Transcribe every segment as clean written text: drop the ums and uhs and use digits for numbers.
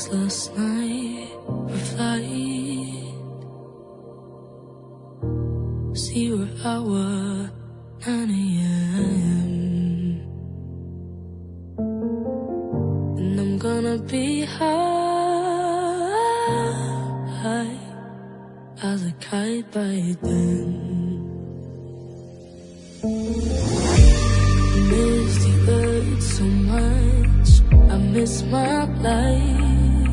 text last night, replied 0 hour 9 a.m. And I'm gonna be high as a kite by then. Miss the earth so much, I miss my life.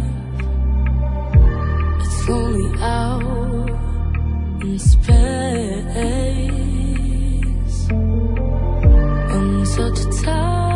It's lonely out in space. I'm such a tired